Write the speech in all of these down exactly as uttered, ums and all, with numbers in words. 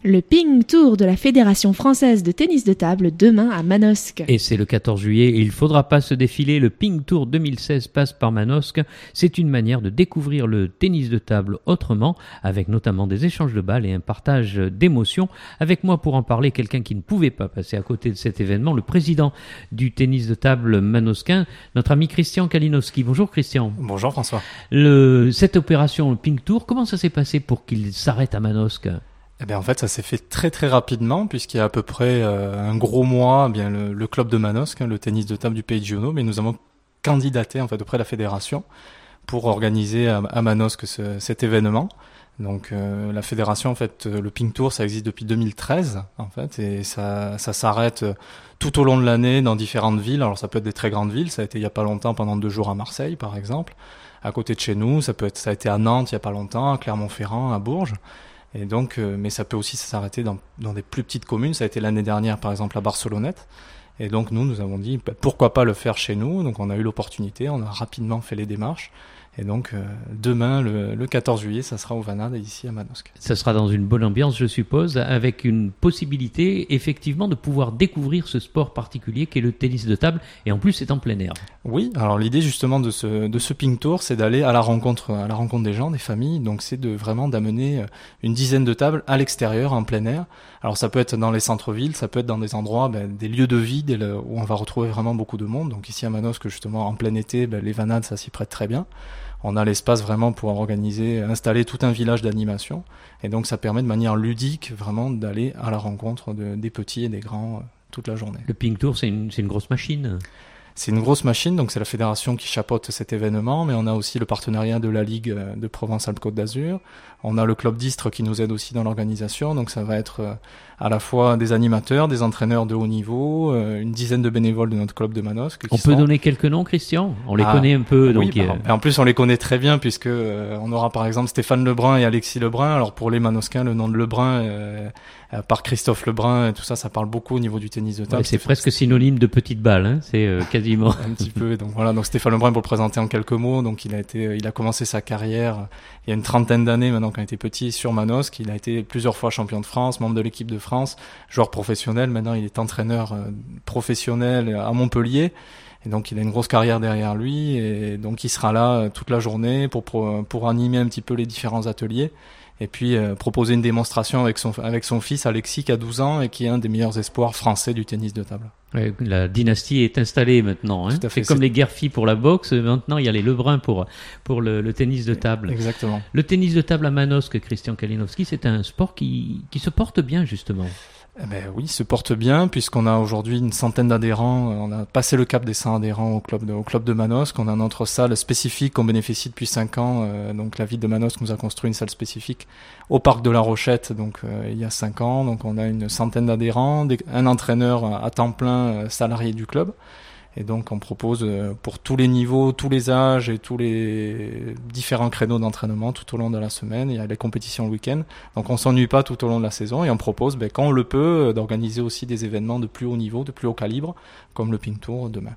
Le Ping Tour de la Fédération française de tennis de table demain à Manosque. Et c'est le quatorze juillet et il ne faudra pas se défiler. Le Ping Tour deux mille seize passe par Manosque. C'est une manière de découvrir le tennis de table autrement, avec notamment des échanges de balles et un partage d'émotions. Avec moi pour en parler, quelqu'un qui ne pouvait pas passer à côté de cet événement, le président du tennis de table manosquin, notre ami Christian Kalinowski. Bonjour Christian. Bonjour François. Le, cette opération, le Ping Tour, comment ça s'est passé pour qu'il s'arrête à Manosque ? Eh bien, en fait, ça s'est fait très très rapidement puisqu'il y a à peu près euh, un gros mois, eh bien le, le club de Manosque, hein, le tennis de table du Pays de Giono, mais nous avons candidaté en fait auprès de la fédération pour organiser à, à Manosque ce, cet événement. Donc euh, la fédération, en fait, le Ping Tour, ça existe depuis deux mille treize en fait, et ça, ça s'arrête tout au long de l'année dans différentes villes. Alors ça peut être des très grandes villes, ça a été il y a pas longtemps pendant deux jours à Marseille, par exemple, à côté de chez nous. Ça peut être, ça a été à Nantes il y a pas longtemps, à Clermont-Ferrand, à Bourges. Et donc, euh, mais ça peut aussi s'arrêter dans, dans des plus petites communes. Ça a été l'année dernière, par exemple, à Barcelonnette. Et donc, nous, nous avons dit, bah, pourquoi pas le faire chez nous? Donc, on a eu l'opportunité, on a rapidement fait les démarches. Et donc, euh, demain, le, le quatorze juillet, ça sera au Vanade, ici à Manosque. Ça sera dans une bonne ambiance, je suppose, avec une possibilité, effectivement, de pouvoir découvrir ce sport particulier qu'est le tennis de table, et en plus, c'est en plein air. Oui, alors l'idée, justement, de ce, de ce Ping Tour, c'est d'aller à la rencontre, à la rencontre des gens, des familles. Donc, c'est de vraiment d'amener une dizaine de tables à l'extérieur, en plein air. Alors, ça peut être dans les centres-villes, ça peut être dans des endroits, ben, des lieux de vie, des, où on va retrouver vraiment beaucoup de monde. Donc, ici à Manosque, justement, en plein été, ben, les Vanades, ça s'y prête très bien. On a l'espace vraiment pour organiser, installer tout un village d'animation. Et donc, ça permet de manière ludique vraiment d'aller à la rencontre de, des petits et des grands euh, toute la journée. Le Ping Tour, c'est une, c'est une grosse machine. C'est une grosse machine, donc c'est la fédération qui chapeaute cet événement, mais on a aussi le partenariat de la Ligue de Provence-Alpes-Côte d'Azur. On a le club d'Istres qui nous aide aussi dans l'organisation, donc ça va être à la fois des animateurs, des entraîneurs de haut niveau, une dizaine de bénévoles de notre club de Manosque. On peut sont... donner quelques noms, Christian ? On les ah, connaît un peu. Donc oui, bah, euh... en plus on les connaît très bien puisque euh, on aura par exemple Stéphane Lebrun et Alexis Lebrun. Alors pour les Manosquins, le nom de Lebrun, euh, euh, par Christophe Lebrun, et tout ça, ça parle beaucoup au niveau du tennis de table. Ouais, c'est Stéphane... presque synonyme de petite balle, hein, c'est euh, quasiment. un petit peu. Donc voilà, donc Stéphane Lebrun, pour le présenter en quelques mots, donc il a été, il a commencé sa carrière il y a une trentaine d'années maintenant, quand il était petit, sur Manosque. Il a été plusieurs fois champion de France, membre de l'équipe de France, joueur professionnel. Maintenant, il est entraîneur euh, professionnel à Montpellier. Et donc, il a une grosse carrière derrière lui. Et donc, il sera là euh, toute la journée pour, pour, pour animer un petit peu les différents ateliers. Et puis, euh, proposer une démonstration avec son, avec son fils Alexis, qui a douze ans et qui est un des meilleurs espoirs français du tennis de table. Ouais, la dynastie est installée maintenant. Hein. Tout à fait, c'est comme c'est... les Guerfi pour la boxe. Maintenant, il y a les Lebrun pour, pour le, le tennis de table. Exactement. Le tennis de table à Manosque, Christian Kalinowski, c'est un sport qui, qui se porte bien, justement. Eh ben oui, il se porte bien puisqu'on a aujourd'hui une centaine d'adhérents. On a passé le cap des cent adhérents au club de, au club de Manosque. On a notre salle spécifique qu'on bénéficie depuis cinq ans. Euh, donc la ville de Manosque nous a construit une salle spécifique au parc de la Rochette. Donc euh, il y a cinq ans. Donc on a une centaine d'adhérents, des, un entraîneur à temps plein euh, salarié du club. Et donc on propose euh, pour tous les niveaux, tous les âges et tous les différents créneaux d'entraînement tout au long de la semaine. Il y a les compétitions le week-end. Donc on s'ennuie pas tout au long de la saison et on propose, ben, quand on le peut, d'organiser aussi des événements de plus haut niveau, de plus haut calibre, comme le Ping Tour demain.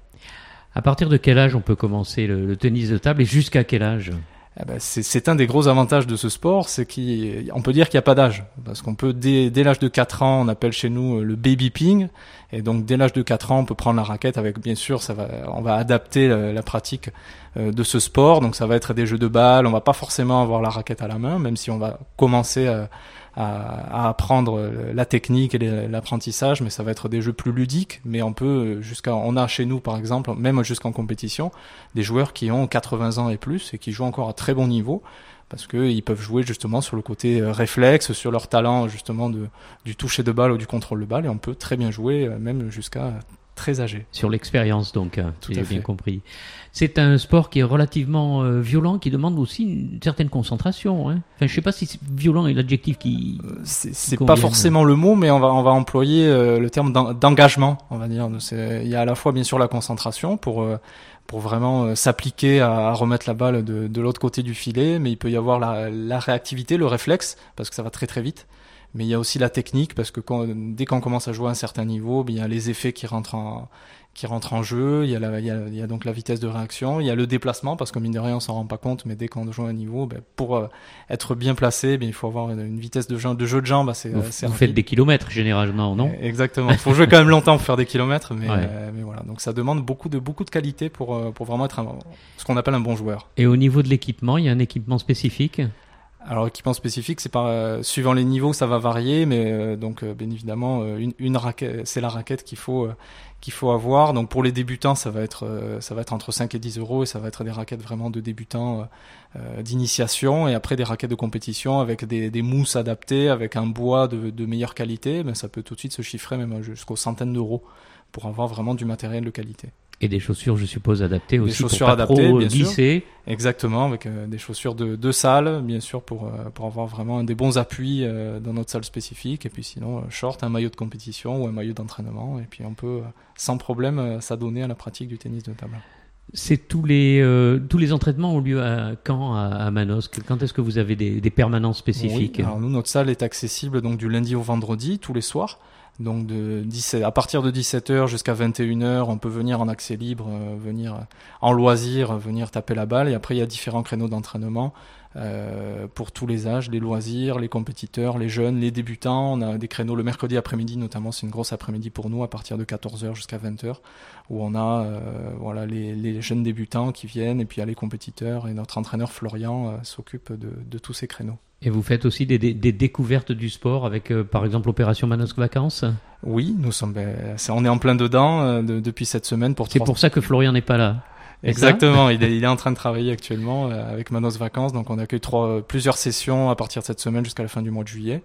À partir de quel âge on peut commencer le, le tennis de table et jusqu'à quel âge ? Eh ben, c'est, c'est un des gros avantages de ce sport, c'est qu'on peut dire qu'il n'y a pas d'âge. Parce qu'on peut, dès, dès l'âge de quatre ans, on appelle chez nous le baby ping. Et donc, dès l'âge de quatre ans, on peut prendre la raquette avec, bien sûr, ça va, on va adapter la, la pratique euh, de ce sport. Donc, ça va être des jeux de balles. On va pas forcément avoir la raquette à la main, même si on va commencer à, à, à apprendre la technique et les, l'apprentissage, mais ça va être des jeux plus ludiques. Mais on peut, jusqu'à, on a chez nous, par exemple, même jusqu'en compétition, des joueurs qui ont quatre-vingts ans et plus et qui jouent encore à très bon niveau, parce qu'ils peuvent jouer justement sur le côté réflexe, sur leur talent justement de, du toucher de balle ou du contrôle de balle, et on peut très bien jouer même jusqu'à très âgé. Sur l'expérience donc, tout si j'ai fait. bien compris. C'est un sport qui est relativement euh, violent, qui demande aussi une certaine concentration. Hein. Enfin, je sais pas si c'est violent est l'adjectif qui. Euh, c'est c'est qui pas forcément le mot, mais on va on va employer euh, le terme d'en, d'engagement, on va dire. C'est, il y a à la fois bien sûr la concentration pour euh, pour vraiment euh, s'appliquer à, à remettre la balle de, de l'autre côté du filet, mais il peut y avoir la, la réactivité, le réflexe, parce que ça va très très vite. Mais il y a aussi la technique, parce que quand, dès qu'on commence à jouer à un certain niveau, il y a les effets qui rentrent en, qui rentrent en jeu, il y a la, il y a, il y a donc la vitesse de réaction, il y a le déplacement, parce que mine de rien, on s'en rend pas compte, mais dès qu'on joue à un niveau, ben, pour euh, être bien placé, ben, il faut avoir une, une vitesse de jeu, de jeu de jambes assez, vous, assez vous rapide. faites des kilomètres, généralement, non? Exactement. Il faut jouer quand même longtemps pour faire des kilomètres, mais, ouais. euh, mais voilà. Donc ça demande beaucoup de, beaucoup de qualité pour, euh, pour vraiment être un, ce qu'on appelle un bon joueur. Et au niveau de l'équipement, il y a un équipement spécifique? Alors, équipement spécifique, c'est par, euh, suivant les niveaux, ça va varier, mais euh, donc, euh, bien évidemment, euh, une, une raquette, c'est la raquette qu'il faut, euh, qu'il faut avoir. Donc, pour les débutants, ça va être, euh, ça va être entre cinq et dix euros, et ça va être des raquettes vraiment de débutants, euh, d'initiation, et après des raquettes de compétition avec des, des mousses adaptées, avec un bois de, de meilleure qualité. Ben, ça peut tout de suite se chiffrer même jusqu'aux centaines d'euros pour avoir vraiment du matériel de qualité. Et des chaussures, je suppose, adaptées des aussi chaussures pour pas adaptées, trop bien glisser. Sûr. Exactement, avec euh, des chaussures de, de salle, bien sûr, pour, euh, pour avoir vraiment des bons appuis euh, dans notre salle spécifique. Et puis sinon, euh, short, un maillot de compétition ou un maillot d'entraînement. Et puis on peut, euh, sans problème, euh, s'adonner à la pratique du tennis de table. C'est tous les, euh, tous les entraînements ont lieu à quand à, à Manosque? Quand est-ce que vous avez des, des permanences spécifiques? Oui, alors nous, notre salle est accessible donc du lundi au vendredi, tous les soirs. Donc de dix-sept, à partir de dix-sept heures jusqu'à vingt et une heures, on peut venir en accès libre, euh, venir en loisir, venir taper la balle. Et après, il y a différents créneaux d'entraînement euh, pour tous les âges, les loisirs, les compétiteurs, les jeunes, les débutants. On a des créneaux le mercredi après-midi, notamment, c'est une grosse après-midi pour nous, à partir de quatorze heures jusqu'à vingt heures, où on a euh, voilà, les, les jeunes débutants qui viennent, et puis il y a les compétiteurs. Et notre entraîneur Florian euh, s'occupe de, de tous ces créneaux. Et vous faites aussi des, des, des découvertes du sport avec, euh, par exemple, l'opération Manosque Vacances? Oui, nous sommes, ben, c'est, on est en plein dedans euh, de, depuis cette semaine. Pour c'est trois... pour ça que Florian n'est pas là. Exactement, il est, il est en train de travailler actuellement euh, avec Manos Vacances. Donc on accueille trois, plusieurs sessions à partir de cette semaine jusqu'à la fin du mois de juillet.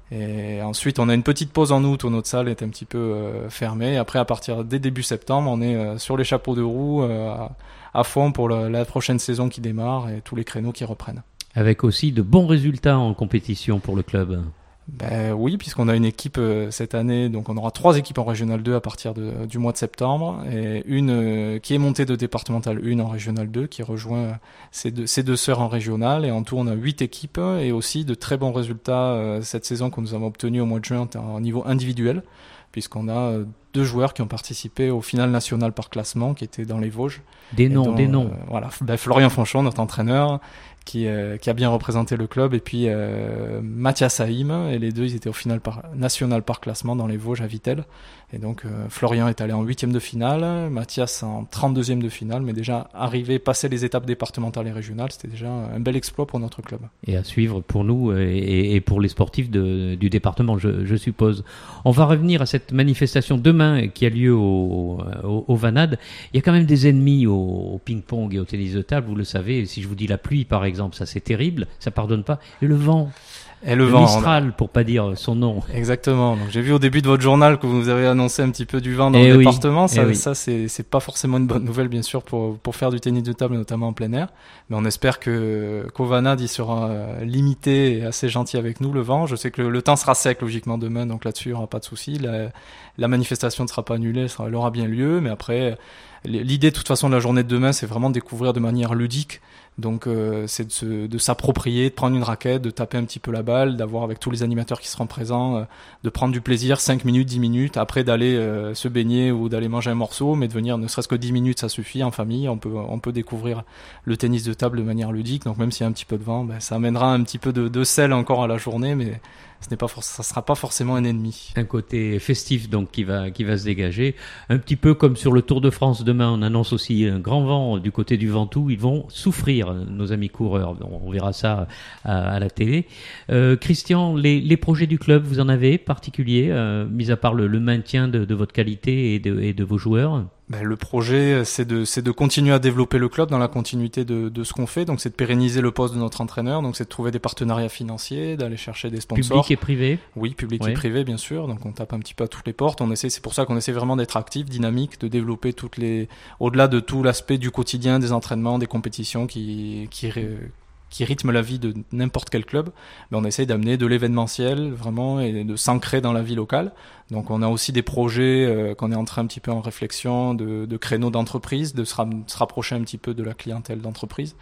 Et ensuite, on a une petite pause en août où notre salle est un petit peu euh, fermée. Et après, à partir dès début septembre, on est euh, sur les chapeaux de roue euh, à, à fond pour la, la prochaine saison qui démarre et tous les créneaux qui reprennent. Avec aussi de bons résultats en compétition pour le club. Ben oui, puisqu'on a une équipe euh, cette année, donc on aura trois équipes en Régional deux à partir de, du mois de septembre, et une euh, qui est montée de départemental un en Régional deux, qui rejoint ses deux, ses deux sœurs en Régional, et en tout on a huit équipes, et aussi de très bons résultats euh, cette saison que nous avons obtenus au mois de juin au niveau individuel, puisqu'on a euh, deux joueurs qui ont participé au final national par classement, qui étaient dans les Vosges. Des noms, dont, des noms. Euh, voilà, ben, Florian Fanchon, notre entraîneur, qui, euh, qui a bien représenté le club, et puis euh, Mathias Haïm, et les deux ils étaient au final par, national par classement dans les Vosges à Vittel, et donc euh, Florian est allé en huitième de finale, Mathias en trente-deuxième de finale, mais déjà arrivé, passer les étapes départementales et régionales, c'était déjà un bel exploit pour notre club. Et à suivre pour nous et, et pour les sportifs de, du département, je, je suppose. On va revenir à cette manifestation demain qui a lieu au, au, au Vanade. Il y a quand même des ennemis au, au ping-pong et au tennis de table, vous le savez. Si je vous dis la pluie par exemple, ça c'est terrible, ça pardonne pas. Et le vent, et le, le vent, Mistral, on... pour pas dire son nom. Exactement. Donc j'ai vu au début de votre journal que vous avez annoncé un petit peu du vent dans et le oui. département. Ça, oui. ça c'est, c'est pas forcément une bonne nouvelle, bien sûr, pour pour faire du tennis de table, notamment en plein air. Mais on espère que qu'au Vanade, il sera limité et assez gentil avec nous, le vent. Je sais que le, le temps sera sec logiquement demain, donc là-dessus il y aura pas de souci. La, la manifestation ne sera pas annulée, elle, sera, elle aura bien lieu. Mais après, l'idée de toute façon de la journée de demain, c'est vraiment de découvrir de manière ludique. Donc euh, c'est de, se, de s'approprier, de prendre une raquette, de taper un petit peu la balle, d'avoir avec tous les animateurs qui seront présents, euh, de prendre du plaisir, cinq minutes, dix minutes, après d'aller euh, se baigner ou d'aller manger un morceau, mais de venir ne serait-ce que dix minutes, ça suffit en famille, on peut, on peut découvrir le tennis de table de manière ludique, donc même s'il y a un petit peu de vent, ben, ça amènera un petit peu de, de sel encore à la journée, mais ce n'est pas for- ça sera pas forcément un ennemi. Un côté festif donc qui va, qui va se dégager, un petit peu comme sur le Tour de France demain, on annonce aussi un grand vent du côté du Ventoux, ils vont souffrir, nos amis coureurs, on verra ça à, à la télé. Euh, Christian, les, les projets du club, vous en avez particuliers, euh, mis à part le, le maintien de, de votre qualité et de, et de vos joueurs? Ben, le projet, c'est de, c'est de continuer à développer le club dans la continuité de, de ce qu'on fait. Donc, c'est de pérenniser le poste de notre entraîneur. Donc, c'est de trouver des partenariats financiers, d'aller chercher des sponsors. Public et privé? Oui, public ouais. et privé, bien sûr. Donc, on tape un petit peu à toutes les portes. On essaie, c'est pour ça qu'on essaie vraiment d'être actif, dynamique, de développer toutes les, au-delà de tout l'aspect du quotidien, des entraînements, des compétitions qui, qui, qui rythme la vie de n'importe quel club, mais on essaye d'amener de l'événementiel vraiment et de s'ancrer dans la vie locale. Donc on a aussi des projets euh, qu'on est en train un petit peu en réflexion de, de créneaux d'entreprise, de se, ra- se rapprocher un petit peu de la clientèle d'entreprise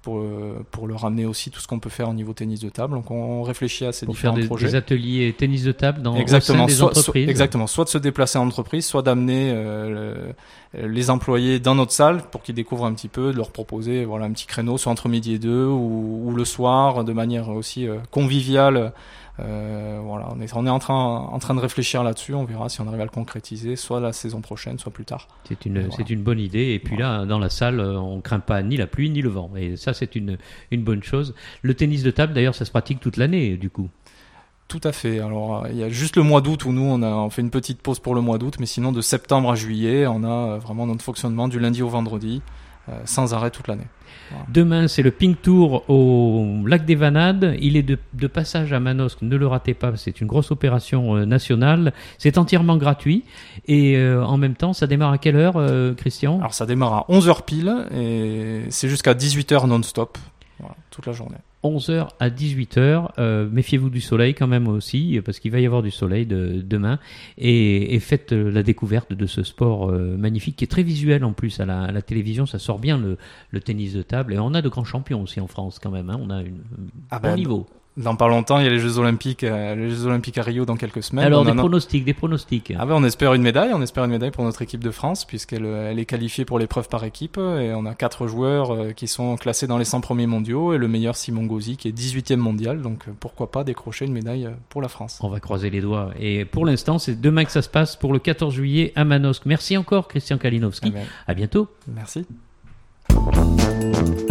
pour, pour le ramener aussi tout ce qu'on peut faire au niveau tennis de table. Donc on réfléchit à ces pour différents faire des, projets. des ateliers tennis de table dans exactement, au sein des soit, entreprises. Soit, exactement, soit de se déplacer en entreprise, soit d'amener euh, le, les employés dans notre salle pour qu'ils découvrent un petit peu, de leur proposer voilà, un petit créneau, soit entre midi et deux ou, ou le soir, de manière aussi euh, conviviale. Euh, voilà, on est, on est en, train, en train de réfléchir là-dessus, on verra si on arrive à le concrétiser, soit la saison prochaine, soit plus tard. C'est une, voilà. c'est une bonne idée, et puis là, dans la salle, on ne craint pas ni la pluie ni le vent, et ça c'est une, une bonne chose. Le tennis de table, d'ailleurs, ça se pratique toute l'année, du coup. Tout à fait. Alors, il y a juste le mois d'août où nous, on a on fait une petite pause pour le mois d'août, mais sinon, de septembre à juillet, on a vraiment notre fonctionnement du lundi au vendredi, euh, sans arrêt toute l'année. Voilà. Demain, c'est le Ping Tour au lac des Vanades. Il est de, de passage à Manosque. Ne le ratez pas, c'est une grosse opération euh, nationale. C'est entièrement gratuit. Et euh, en même temps, ça démarre à quelle heure, euh, Christian ? Alors, ça démarre à onze heures pile et c'est jusqu'à dix-huit heures non-stop, voilà, toute la journée. onze heures à dix-huit heures. Euh, méfiez-vous du soleil quand même aussi, parce qu'il va y avoir du soleil de, demain. Et, et faites la découverte de ce sport euh, magnifique, qui est très visuel en plus à la, à la télévision. Ça sort bien le, le tennis de table. Et on a de grands champions aussi en France quand même. Hein. On a un ah bon ben, niveau. Dans pas longtemps, il y a les Jeux Olympiques, euh, les Jeux Olympiques à Rio dans quelques semaines. Alors, on des a... pronostics, des pronostics. Ah ben, on espère une médaille, on espère une médaille pour notre équipe de France, puisqu'elle elle est qualifiée pour l'épreuve par équipe, et on a quatre joueurs euh, qui sont classés dans les cent premiers mondiaux, et le meilleur Simon Gauzy qui est dix-huitième mondial, donc euh, pourquoi pas décrocher une médaille pour la France. On va croiser les doigts. Et pour l'instant, c'est demain que ça se passe pour le quatorze juillet à Manosque. Merci encore, Christian Kalinowski. Eh ben, à bientôt. Merci.